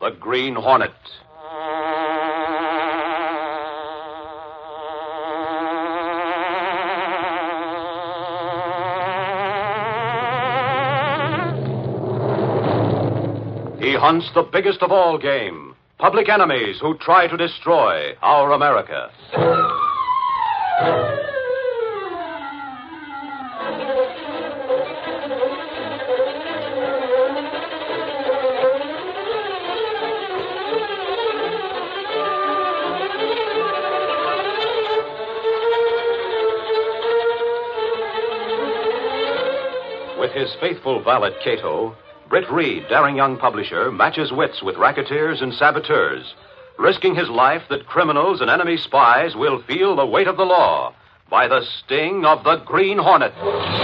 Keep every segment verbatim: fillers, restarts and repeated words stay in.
the Green Hornet. He hunts the biggest of all game, public enemies who try to destroy our America. With his faithful valet, Cato, Britt Reed, daring young publisher, matches wits with racketeers and saboteurs, risking his life that criminals and enemy spies will feel the weight of the law by the sting of the Green Hornet.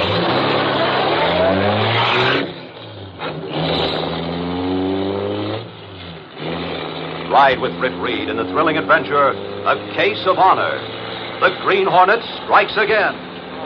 Ride with Britt Reed in the thrilling adventure, A Case of Honor. The Green Hornet strikes again.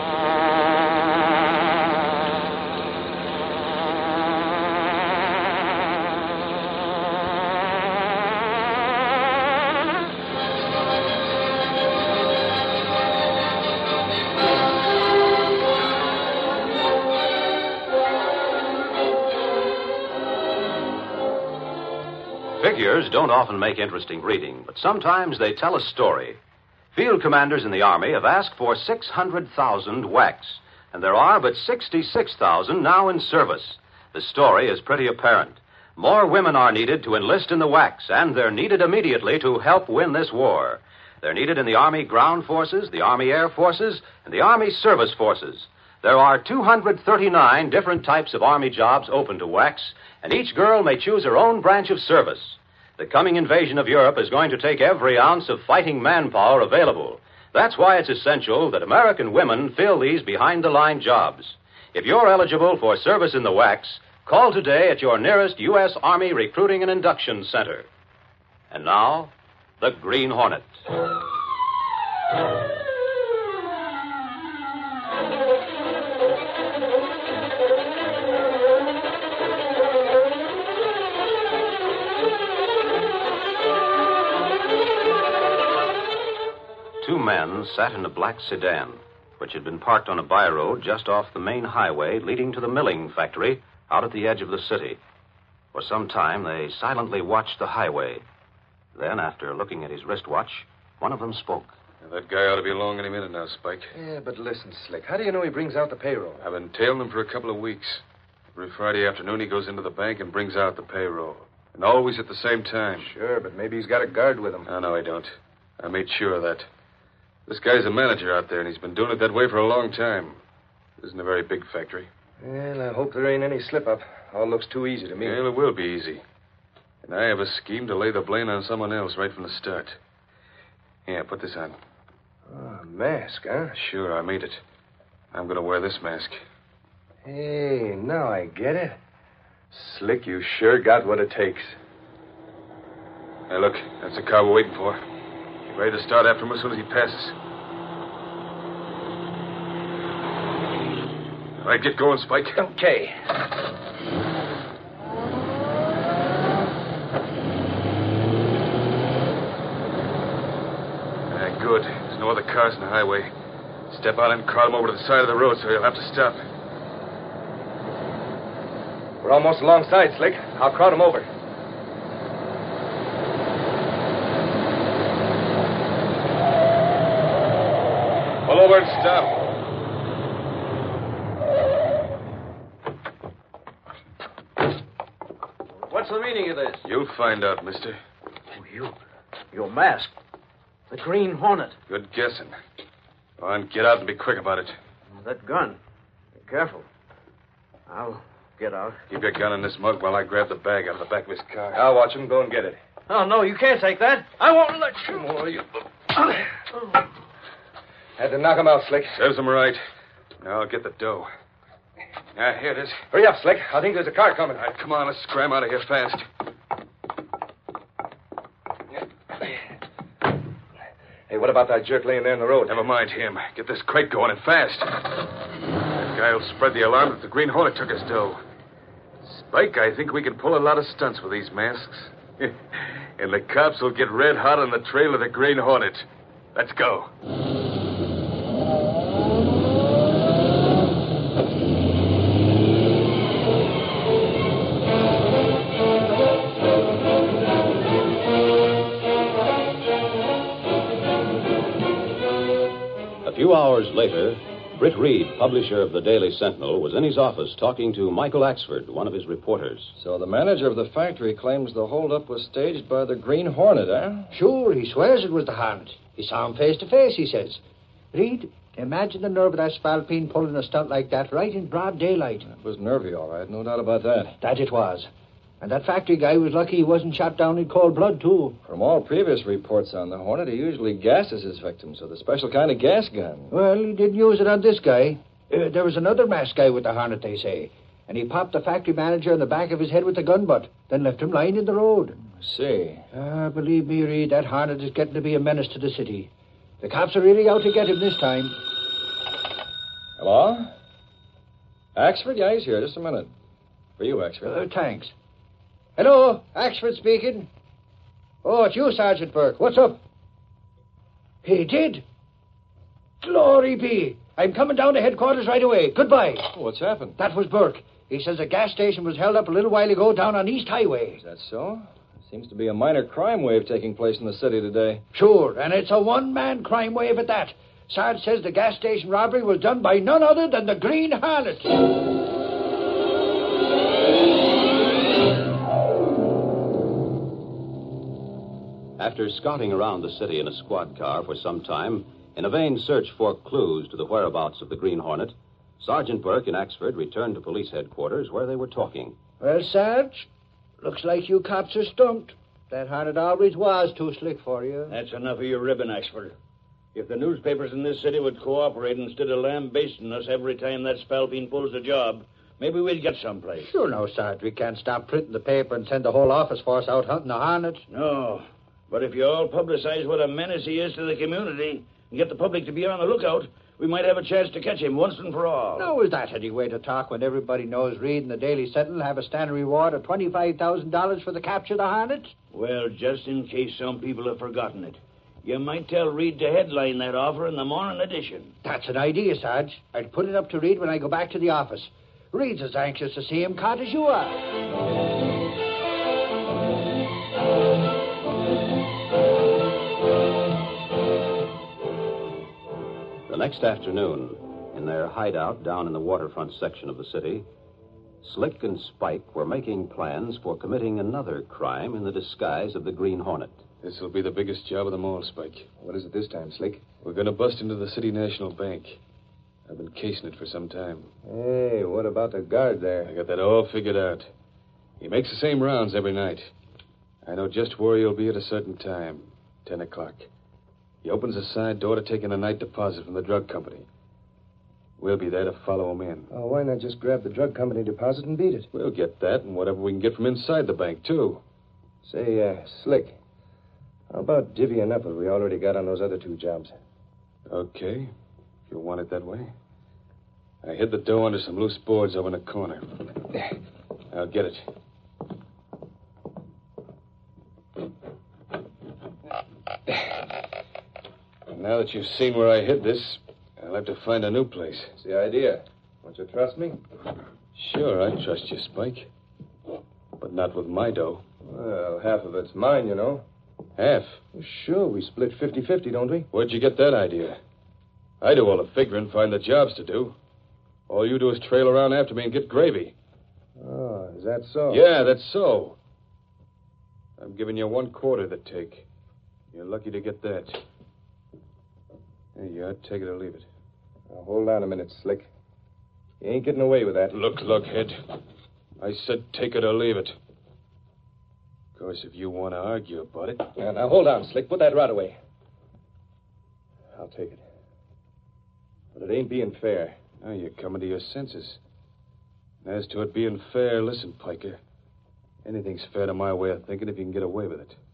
Figures don't often make interesting reading, but sometimes they tell a story. Field commanders in the Army have asked for six hundred thousand W A Cs, and there are but sixty-six thousand now in service. The story is pretty apparent. More women are needed to enlist in the W A Cs, and they're needed immediately to help win this war. They're needed in the Army Ground Forces, the Army Air Forces, and the Army Service Forces. There are two hundred thirty-nine different types of Army jobs open to W A Cs, and each girl may choose her own branch of service. The coming invasion of Europe is going to take every ounce of fighting manpower available. That's why it's essential that American women fill these behind-the-line jobs. If you're eligible for service in the W A Cs, call today at your nearest U S. Army Recruiting and Induction Center. And now, the Green Hornet. Two men sat in a black sedan, which had been parked on a byroad just off the main highway leading to the milling factory out at the edge of the city. For some time, they silently watched the highway. Then, after looking at his wristwatch, one of them spoke. Yeah, that guy ought to be along any minute now, Spike. Yeah, but listen, Slick, how do you know he brings out the payroll? I've been tailing him for a couple of weeks. Every Friday afternoon, he goes into the bank and brings out the payroll. And always at the same time. Sure, but maybe he's got a guard with him. No, no, I don't. I made sure of that. This guy's a manager out there, and he's been doing it that way for a long time. It isn't a very big factory. Well, I hope there ain't any slip-up. All looks too easy to me. Well, it will be easy. And I have a scheme to lay the blame on someone else right from the start. Yeah, put this on. Oh, a mask, huh? Sure, I made it. I'm going to wear this mask. Hey, now I get it. Slick, you sure got what it takes. Hey, look, that's the car we're waiting for. Get ready to start after him as soon as he passes. All right, get going, Spike. Okay. Ah, good. There's no other cars in the highway. Step out and crowd him over to the side of the road so he'll have to stop. We're almost alongside, Slick. I'll crowd him over. Pull over and stop. What's the meaning of this? You'll find out, mister. Oh, you. Your mask. The Green Hornet. Good guessing. Go on, get out and be quick about it. That gun. Be careful. I'll get out. Keep your gun in this mug while I grab the bag out of the back of his car. I'll watch him. Go and get it. Oh, no, you can't take that. I won't let you. Oh, you... Had to knock him out, Slick. Serves him right. Now I'll get the dough. Ah, here it is. Hurry up, Slick. I think there's a car coming. All right, come on, let's scram out of here fast. Hey, what about that jerk laying there in the road? Never mind him. Get this crate going and fast. That guy will spread the alarm that the Green Hornet took his dough. Spike, I think we can pull a lot of stunts with these masks. And the cops will get red hot on the trail of the Green Hornet. Let's go. A few hours later, Britt Reed, publisher of the Daily Sentinel, was in his office talking to Michael Axford, one of his reporters. So the manager of the factory claims the holdup was staged by the Green Hornet, eh? Sure, he swears it was the Hornet. He saw him face to face, he says. Reed, imagine the nerve of that Spalpeen pulling a stunt like that right in broad daylight. It was nervy, all right. No doubt about that. That it was. And that factory guy was lucky he wasn't shot down in cold blood, too. From all previous reports on the Hornet, he usually gasses his victims with a special kind of gas gun. Well, he didn't use it on this guy. Uh, there was another masked guy with the Hornet, they say. And he popped the factory manager in the back of his head with the gun butt, then left him lying in the road. I see. Ah, believe me, Reed, that Hornet is getting to be a menace to the city. The cops are really out to get him this time. Hello? Axford? Yeah, he's here. Just a minute. For you, Axford. Uh, thanks. Hello, Axford speaking. Oh, it's you, Sergeant Burke. What's up? He did? Glory be. I'm coming down to headquarters right away. Goodbye. Oh, what's happened? That was Burke. He says a gas station was held up a little while ago down on East Highway. Is that so? Seems to be a minor crime wave taking place in the city today. Sure, and it's a one-man crime wave at that. Sarge says the gas station robbery was done by none other than the Green Hornet. After scouting around the city in a squad car for some time, in a vain search for clues to the whereabouts of the Green Hornet, Sergeant Burke and Axford returned to police headquarters where they were talking. Well, Sarge, looks like you cops are stumped. That Hornet always was too slick for you. That's enough of your ribbon, Axford. If the newspapers in this city would cooperate instead of lambasting us every time that Spalpeen pulls a job, maybe we'd get someplace. Sure, no, Sarge. We can't stop printing the paper and send the whole office force out hunting the Hornet. No. But if you all publicize what a menace he is to the community and get the public to be on the lookout, we might have a chance to catch him once and for all. Now, is that any way to talk when everybody knows Reed and the Daily Sentinel have a standing reward of twenty-five thousand dollars for the capture of the Hornet? Well, just in case some people have forgotten it, you might tell Reed to headline that offer in the morning edition. That's an idea, Sarge. I'll put it up to Reed when I go back to the office. Reed's as anxious to see him caught as you are. The next afternoon, in their hideout down in the waterfront section of the city, Slick and Spike were making plans for committing another crime in the disguise of the Green Hornet. This will be the biggest job of them all, Spike. What is it this time, Slick? We're going to bust into the City National Bank. I've been casing it for some time. Hey, what about the guard there? I got that all figured out. He makes the same rounds every night. I know just where he'll be at a certain time, ten o'clock. He opens a side door to take in a night deposit from the drug company. We'll be there to follow him in. Oh, why not just grab the drug company deposit and beat it? We'll get that and whatever we can get from inside the bank, too. Say, uh, Slick, how about divvying up what we already got on those other two jobs? Okay, if you want it that way. I hid the dough under some loose boards over in the corner. I'll get it. Now that you've seen where I hid this, I'll have to find a new place. What's the idea? Don't you trust me? Sure, I trust you, Spike. But not with my dough. Well, half of it's mine, you know. Half? Sure, we split fifty-fifty, don't we? Where'd you get that idea? I do all the figuring, find the jobs to do. All you do is trail around after me and get gravy. Oh, is that so? Yeah, that's so. I'm giving you one quarter the take. You're lucky to get that. There you are. Take it or leave it. Now, hold on a minute, Slick. You ain't getting away with that. Look, Lughead. I said take it or leave it. Of course, if you want to argue about it... Now, now, hold on, Slick. Put that rod away. I'll take it. But it ain't being fair. Now you're coming to your senses. And as to it being fair, listen, Piker. Anything's fair to my way of thinking if you can get away with it.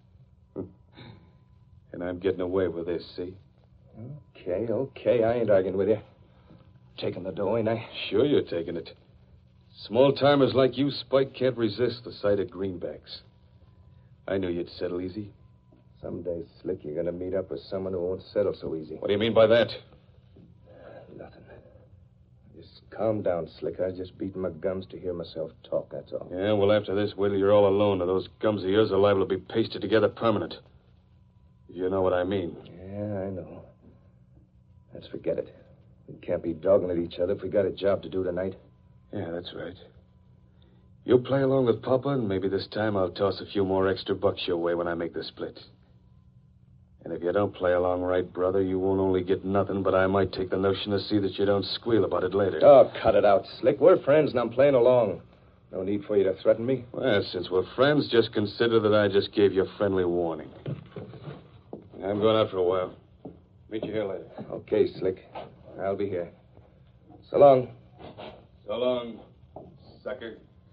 And I'm getting away with this, see? Okay, okay. I ain't arguing with you. Taking the dough, ain't I? Sure you're taking it. Small-timers like you, Spike, can't resist the sight of greenbacks. I knew you'd settle easy. Someday, Slick, you're going to meet up with someone who won't settle so easy. What do you mean by that? Nothing. Just calm down, Slick. I was just beating my gums to hear myself talk, that's all. Yeah, well, after this, wait till you're all alone, and those gums of yours are liable to be pasted together permanent. You know what I mean. Yeah, I know. Let's forget it. We can't be dogging at each other if we got a job to do tonight. Yeah, that's right. You play along with Papa, and maybe this time I'll toss a few more extra bucks your way when I make the split. And if you don't play along right, brother, you won't only get nothing, but I might take the notion to see that you don't squeal about it later. Oh, cut it out, Slick. We're friends, and I'm playing along. No need for you to threaten me. Well, since we're friends, just consider that I just gave you a friendly warning. I'm going out for a while. Meet you here later. Okay, Slick. I'll be here. So long. So long, sucker.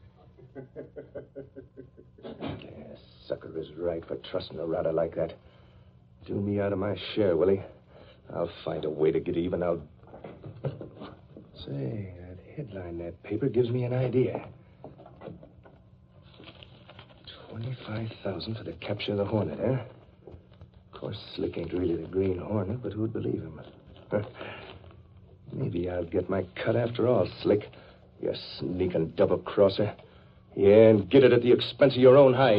Yeah, sucker is right for trusting a router like that. Do me out of my share, will he? I'll find a way to get even. I'll... Say, that headline in that paper gives me an idea. twenty-five thousand for the capture of the Hornet, eh? Of course, Slick ain't really the Green Hornet, but who'd believe him? Maybe I'll get my cut after all, Slick. You sneaking double-crosser. Yeah, and get it at the expense of your own hide.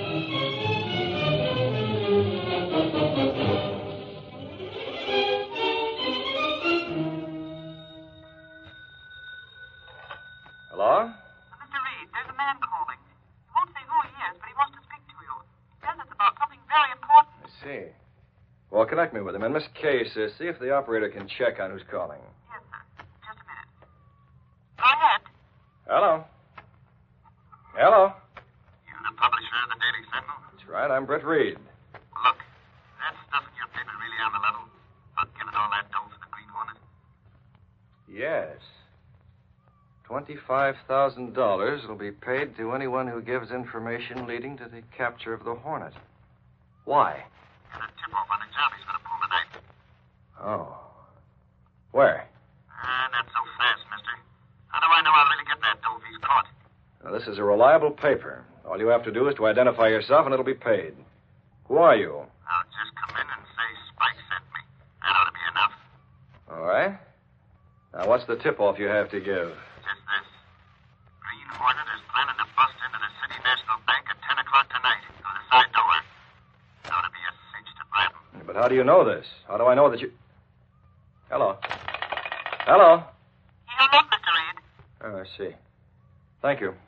Hello? Mister Reed, there's a man calling. He won't say who he is, but he wants to speak to you. He says it's about something very important. I see. Well, connect me with him. And Miss Case, uh, see if the operator can check on who's calling. Yes, sir. Just a minute. Go ahead. Hello? Hello? You're the publisher of the Daily Sentinel? That's right. I'm Brett Reed. Look, that stuff in your paper really on the level? About giving all that dough for the Green Hornet? Yes. Twenty-five thousand dollars will be paid to anyone who gives information leading to the capture of the Hornet. Why? Got a tip-off on a job he's going to pull tonight. Oh. Where? Ah, not so fast, mister. How do I know I'll really get that dough if he's caught? Now, this is a reliable paper. All you have to do is to identify yourself, and it'll be paid. Who are you? I'll just come in and say Spike sent me. That ought to be enough. All right. Now, what's the tip-off you have to give? Just this. Green Hornet is planning to bust into the City National Bank at ten o'clock tonight through the side door. It ought to be a cinch to grab him. But how do you know this? How do I know that you... Hello? Hello? He hung up, Mister Reed. Oh, I see. Thank you.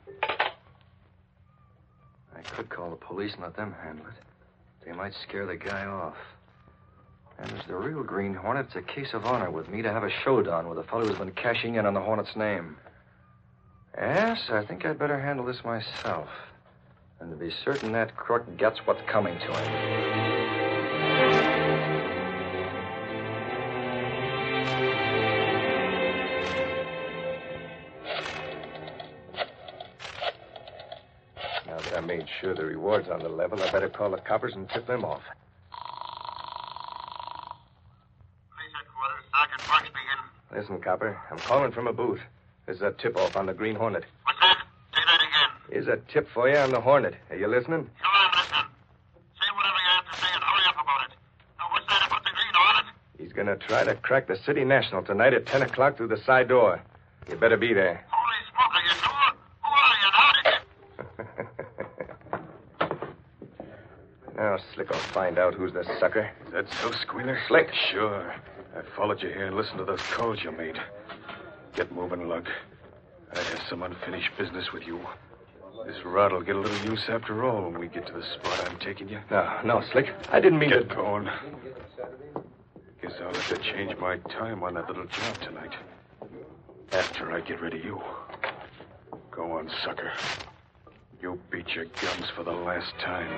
I could call the police and let them handle it. They might scare the guy off. And as the real Green Hornet, it's a case of honor with me to have a showdown with a fellow who's been cashing in on the Hornet's name. Yes, I think I'd better handle this myself. And to be certain that crook gets what's coming to him. Now that I made sure the reward's on the level, I better call the coppers and tip them off. Police headquarters, Sergeant Parks speaking. Listen, copper, I'm calling from a booth. There's a tip-off on the Green Hornet. What's that? Say that again. Here's a tip for you on the Hornet. Are you listening? Sure, I'm listening. Say whatever you have to say and hurry up about it. Now, what's that about the Green Hornet? He's going to try to crack the City National tonight at ten o'clock through the side door. You better be there. Holy smoke, are you sure? Who are you and how did you... Now, Slick will find out who's the sucker. Is that so, Squealer? Slick. Sure. I followed you here and listened to those calls you made. Get moving, Lug. I have some unfinished business with you. This rod will get a little use after all when we get to the spot I'm taking you. No, no, Slick. I didn't mean Get to... going. Guess I'll have to change my time on that little job tonight. After I get rid of you. Go on, sucker. You beat your gums for the last time.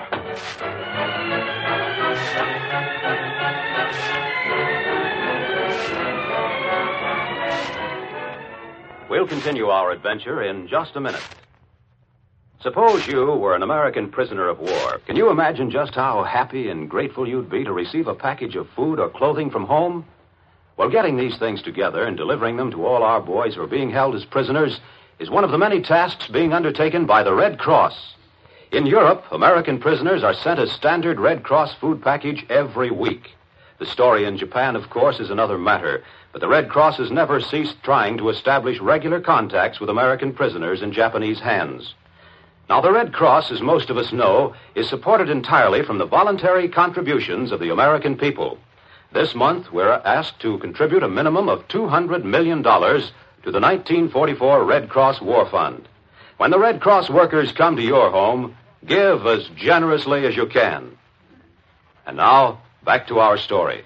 We'll continue our adventure in just a minute. Suppose you were an American prisoner of war. Can you imagine just how happy and grateful you'd be to receive a package of food or clothing from home? Well, getting these things together and delivering them to all our boys who are being held as prisoners is one of the many tasks being undertaken by the Red Cross. In Europe, American prisoners are sent a standard Red Cross food package every week. The story in Japan, of course, is another matter, but the Red Cross has never ceased trying to establish regular contacts with American prisoners in Japanese hands. Now, the Red Cross, as most of us know, is supported entirely from the voluntary contributions of the American people. This month, we're asked to contribute a minimum of two hundred million dollars to the nineteen forty-four Red Cross War Fund. When the Red Cross workers come to your home, give as generously as you can. And now, back to our story.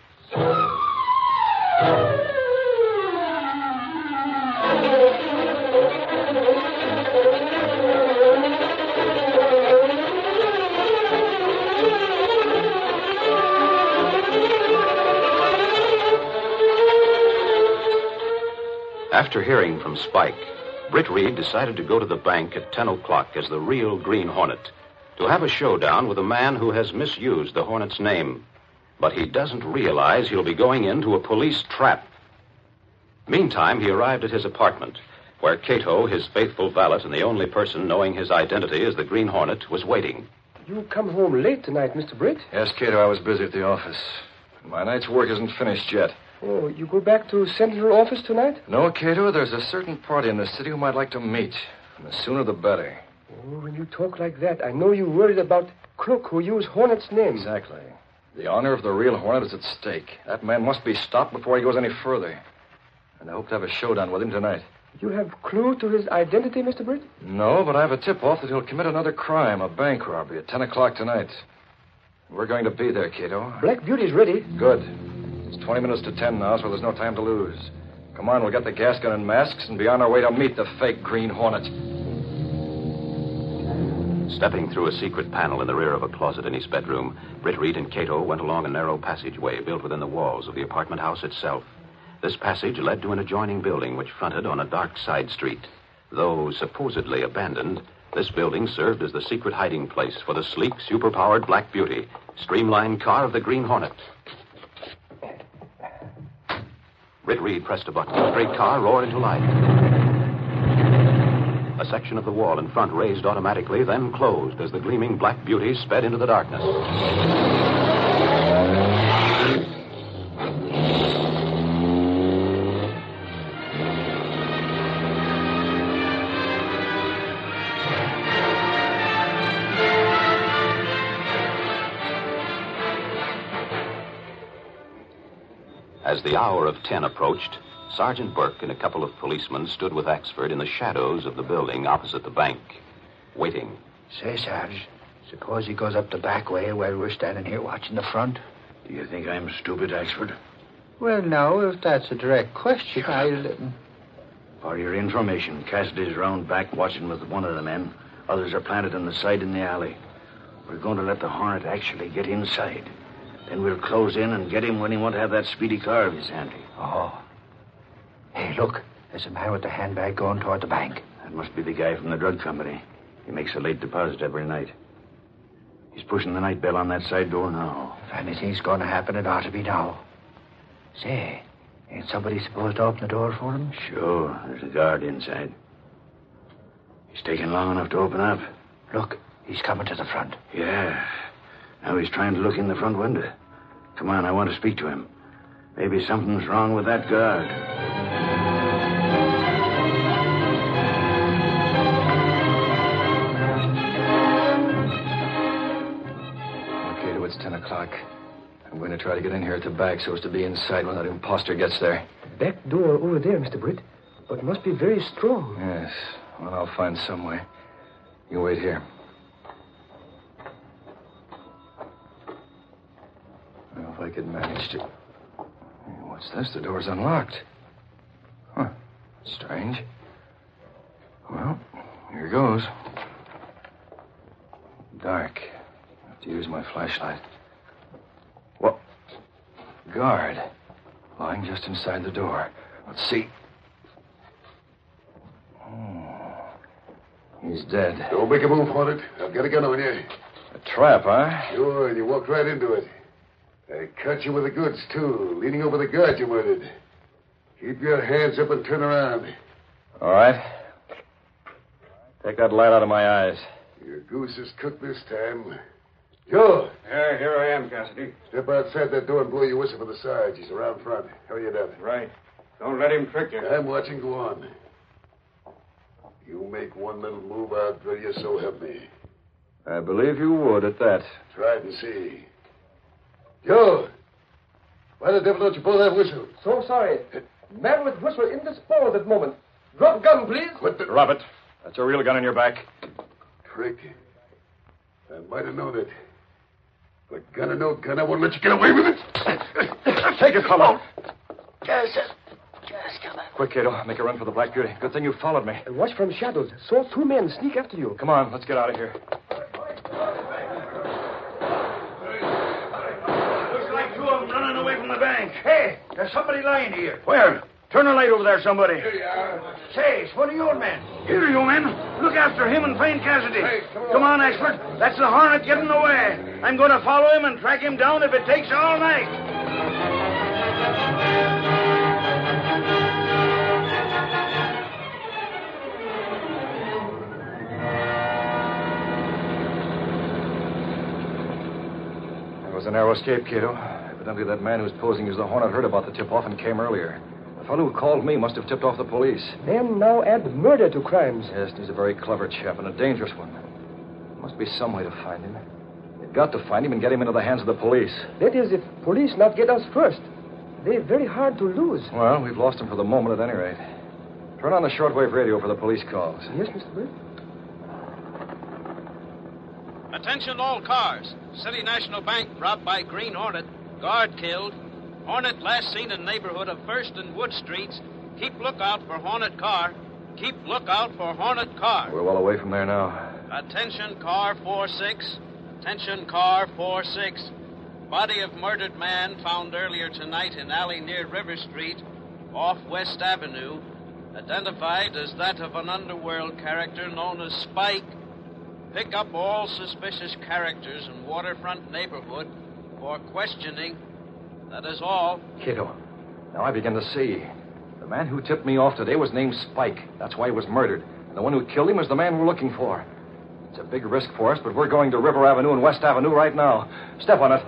After hearing from Spike, Britt Reed decided to go to the bank at ten o'clock as the real Green Hornet to have a showdown with a man who has misused the Hornet's name. But he doesn't realize he'll be going into a police trap. Meantime, he arrived at his apartment, where Cato, his faithful valet and the only person knowing his identity as the Green Hornet, was waiting. You come home late tonight, Mister Britt? Yes, Cato, I was busy at the office. My night's work isn't finished yet. Oh, you go back to Central Office tonight? No, Cato, there's a certain party in the city whom I'd like to meet. And the sooner the better. Oh, when you talk like that, I know you're worried about Crook, who used Hornet's name. Exactly. The honor of the real Hornet is at stake. That man must be stopped before he goes any further. And I hope to have a showdown with him tonight. You have clue to his identity, Mister Britt? No, but I have a tip-off that he'll commit another crime, a bank robbery, at ten o'clock tonight. We're going to be there, Cato. Black Beauty's ready. Good. It's twenty minutes to ten now, so there's no time to lose. Come on, we'll get the gas gun and masks and be on our way to meet the fake Green Hornet. Stepping through a secret panel in the rear of a closet in his bedroom, Britt Reed and Cato went along a narrow passageway built within the walls of the apartment house itself. This passage led to an adjoining building which fronted on a dark side street. Though supposedly abandoned, this building served as the secret hiding place for the sleek, superpowered Black Beauty, streamlined car of the Green Hornet. Britt Reed pressed a button. The great car roared into life. A section of the wall in front raised automatically, then closed as the gleaming Black Beauty sped into the darkness. As the hour of ten approached, Sergeant Burke and a couple of policemen stood with Axford in the shadows of the building opposite the bank, waiting. Say, Sarge, suppose he goes up the back way while we're standing here watching the front? Do you think I'm stupid, Axford? Well, now, if that's a direct question, I'll... For your information, Cassidy's round back watching with one of the men. Others are planted on the side in the alley. We're going to let the Hornet actually get inside. Then we'll close in and get him when he won't have that speedy car of his handy. Oh. Hey, look. There's a man with the handbag going toward the bank. That must be the guy from the drug company. He makes a late deposit every night. He's pushing the night bell on that side door now. If anything's going to happen, it ought to be now. Say, ain't somebody supposed to open the door for him? Sure. There's a guard inside. He's taking long enough to open up. Look, he's coming to the front. Yeah. Now he's trying to look in the front window. Come on, I want to speak to him. Maybe something's wrong with that guard. Okay, it's ten o'clock. I'm going to try to get in here at the back so as to be inside when that imposter gets there. Back door over there, Mister Britt. But must be very strong. Yes. Well, I'll find some way. You wait here. Well, if I could manage to... What's this? The door's unlocked. Huh. Strange. Well, here goes. Dark. I have to use my flashlight. What? Guard. Lying just inside the door. Let's see. Oh. He's dead. Don't make a move, Hornet. I've got a gun on you. A trap, huh? Sure, and you walked right into it. I caught you with the goods, too, leaning over the guard you murdered. Keep your hands up and turn around. All right. Take that light out of my eyes. Your goose is cooked this time. Joe! Yeah, here I am, Cassidy. Step outside that door and blow your whistle for the Sarge. He's around front. Hurry it up. Right. Don't let him trick you. I'm watching. Go on. You make one little move, I'll drill you, so help me. I believe you would at that. Try it and see. Joe! Why the devil don't you blow that whistle? So sorry. Man with whistle indisposed at moment. Drop gun, please. What the... Drop it. That's a real gun in your back. Trick. I might have known it. But gun or no gun, I won't let you get away with it. Take it, fellow. Just, just come on. Quick, Cato. Make a run for the Black Beauty. Good thing you followed me. And watch from shadows. Saw two men sneak after you. Come on, let's get out of here. Looks like two of them running away from the bank. Hey, there's somebody lying here. Where? Turn the light over there, somebody. Say, it's one of your men. Here, you men. Look after him and find Cassidy. Come on, expert. That's the Hornet getting away. I'm going to follow him and track him down if it takes all night. That was a narrow escape, Cato. Evidently that man who's posing as the Hornet heard about the tip-off and came earlier. The fellow who called me must have tipped off the police. Men now add murder to crimes. Yes, he's a very clever chap and a dangerous one. There must be some way to find him. They've got to find him and get him into the hands of the police. That is, if police not get us first. They're very hard to lose. Well, we've lost him for the moment at any rate. Turn on the shortwave radio for the police calls. Yes, Mister Britt? Attention all cars. City National Bank robbed by Green Hornet. Guard killed. Hornet last seen in neighborhood of First and Wood Streets. Keep lookout for Hornet car. Keep lookout for Hornet car. We're well away from there now. Attention car four six. Attention car four six. Body of murdered man found earlier tonight in alley near River Street, off West Avenue. Identified as that of an underworld character known as Spike. Pick up all suspicious characters in waterfront neighborhood for questioning. That is all. Cato, now I begin to see. The man who tipped me off today was named Spike. That's why he was murdered. And the one who killed him is the man we're looking for. It's a big risk for us, but we're going to River Avenue and West Avenue right now. Step on it.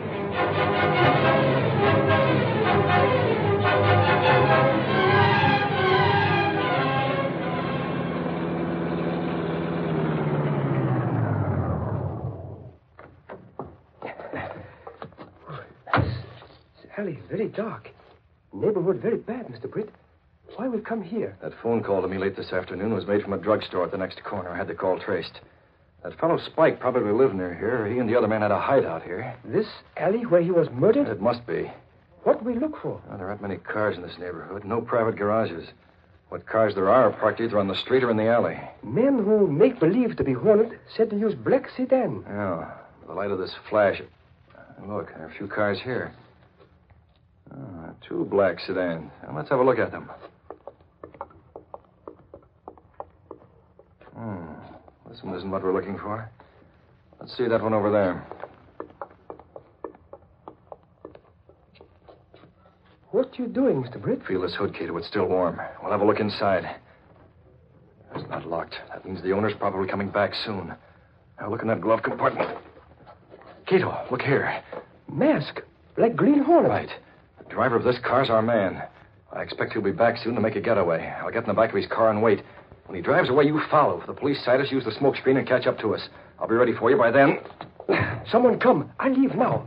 Alley, very dark. Neighborhood very bad, Mister Britt. Why we come here? That phone call to me late this afternoon was made from a drugstore at the next corner. I had the call traced. That fellow Spike probably lived near here. He and the other man had a hideout here. This alley where he was murdered? It must be. What we look for? Well, there aren't many cars in this neighborhood. No private garages. What cars there are are parked either on the street or in the alley. Men who make believe to be Hornet said to use black sedan. Yeah. By the light of this flash. Look, there are a few cars here. Oh, two black sedans. Now, let's have a look at them. Hmm. This one isn't what we're looking for. Let's see that one over there. What you doing, Mister Britt? Feel this hood, Cato. It's still warm. We'll have a look inside. It's not locked. That means the owner's probably coming back soon. Now look in that glove compartment. Cato, look here. Mask. Like Green Hornet. Right. The driver of this car's our man. I expect he'll be back soon to make a getaway. I'll get in the back of his car and wait. When he drives away, you follow. If the police sight us, use the smoke screen and catch up to us. I'll be ready for you by then. Someone come. I leave now.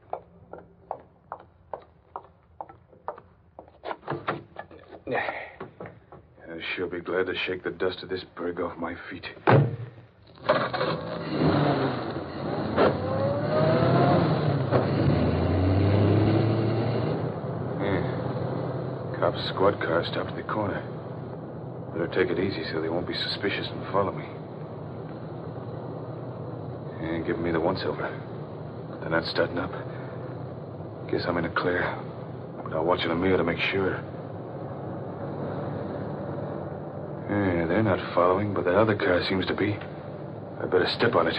I'll sure be glad to shake the dust of this burg off my feet. Yeah. Cop's squad car stopped at the corner. Better take it easy so they won't be suspicious and follow me. And give me the once-over. They're not starting up. Guess I'm in a clear. But I'll watch in a mirror to make sure. Yeah, they're not following, but the other car seems to be. I better step on it.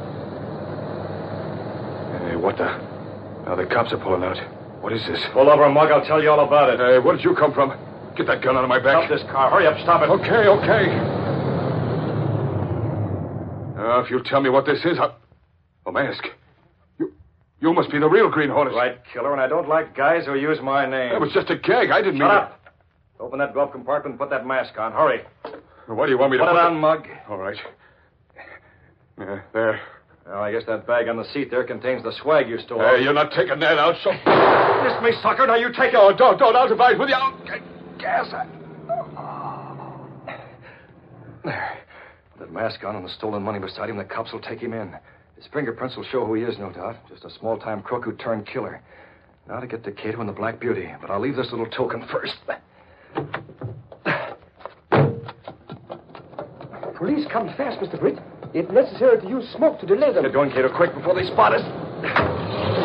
Hey, what the? Now the cops are pulling out. What is this? Pull over, Mug. I'll tell you all about it. Hey, where did you come from? Get that gun out of my back. Stop this car. Hurry up. Stop it. Okay, okay. Uh, if you'll tell me what this is, I'll... A mask. You you must be the real Green Hornet. Right, killer, and I don't like guys who use my name. That was just a gag. I didn't Shut mean up. Open that glove compartment and put that mask on. Hurry. to... Why do you want me to Put put it on, Mug. All right. Yeah, there. Well, I guess that bag on the seat there contains the swag you stole. Hey, you're not taking that out, so... Miss me, sucker. Now you take it. Oh, don't, don't, I'll divide with you. I'll... Gas. I... There. With that mask on and the stolen money beside him, the cops will take him in. His fingerprints will show who he is, no doubt. Just a small-time crook who turned killer. Now to get to Cato and the Black Beauty. But I'll leave this little token first. Police come fast, Mister Britt. It's necessary to use smoke to delay them. Get going, Cato, quick, before they spot us.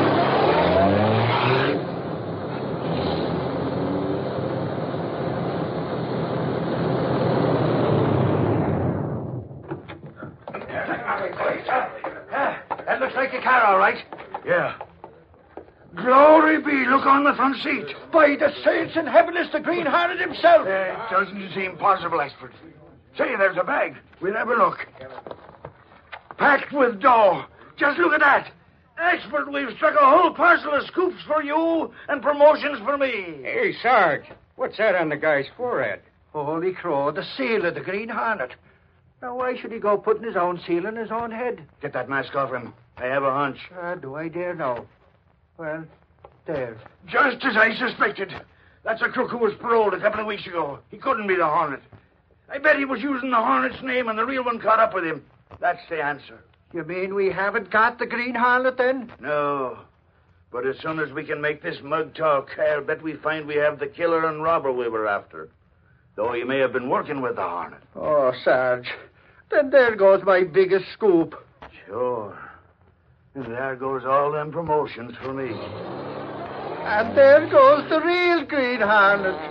That looks like a car, all right. Yeah. Glory be, look on the front seat. By the saints in heaven, it's the Green Hornet himself. Uh, it doesn't seem possible, Ashford. Say, there's a bag. We'll have a look. Packed with dough. Just look at that. Ashford, we've struck a whole parcel of scoops for you and promotions for me. Hey, Sarge, what's that on the guy's forehead? Holy crow, the seal of the Green Hornet. Now, why should he go putting his own seal on his own head? Get that mask off him. I have a hunch. Uh, do I dare know? Well, there. Just as I suspected. That's a crook who was paroled a couple of weeks ago. He couldn't be the Hornet. I bet he was using the Hornet's name and the real one caught up with him. That's the answer. You mean we haven't got the Green Hornet, then? No. But as soon as we can make this mug talk, I'll bet we find we have the killer and robber we were after. Though he may have been working with the Hornet. Oh, Sarge. Then there goes my biggest scoop. Sure. And there goes all them promotions for me. And there goes the real Green Hornet.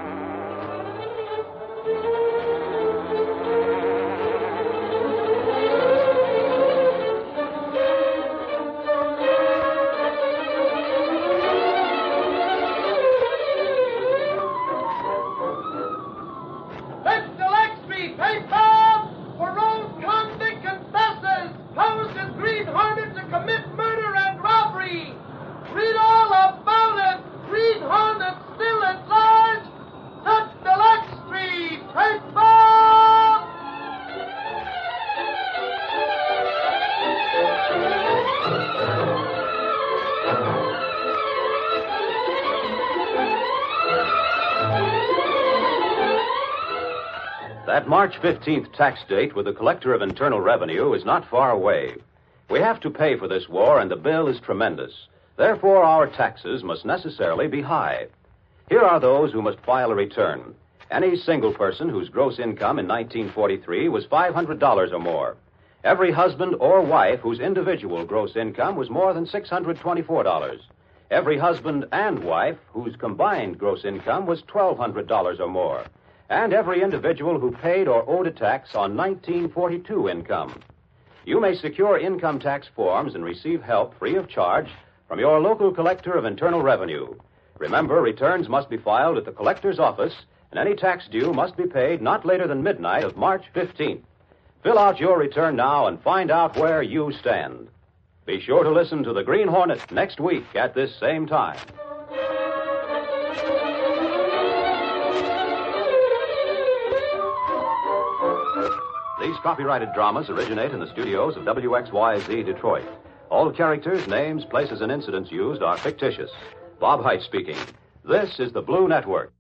That March fifteenth tax date with the Collector of Internal Revenue is not far away. We have to pay for this war, and the bill is tremendous. Therefore, our taxes must necessarily be high. Here are those who must file a return. Any single person whose gross income in nineteen forty-three was five hundred dollars or more. Every husband or wife whose individual gross income was more than six hundred twenty-four dollars. Every husband and wife whose combined gross income was twelve hundred dollars or more. And every individual who paid or owed a tax on nineteen forty-two income. You may secure income tax forms and receive help free of charge from your local Collector of Internal Revenue. Remember, returns must be filed at the Collector's office, and any tax due must be paid not later than midnight of March fifteenth. Fill out your return now and find out where you stand. Be sure to listen to the Green Hornet next week at this same time. These copyrighted dramas originate in the studios of W X Y Z Detroit. All characters, names, places, and incidents used are fictitious. Bob Height speaking. This is the Blue Network.